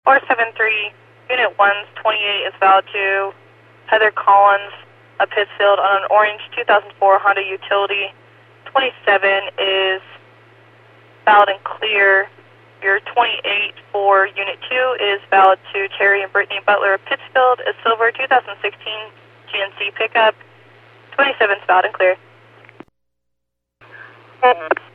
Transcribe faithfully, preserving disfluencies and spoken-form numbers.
four seven three, Unit one's twenty-eight is valid to Heather Collins of Pittsfield on an orange two thousand four Honda Utility. twenty-seven is valid and clear. Your twenty-eight for Unit two is valid to Terry and Brittany Butler of Pittsfield, a silver two thousand sixteen G M C pickup. twenty-seven is valid and clear.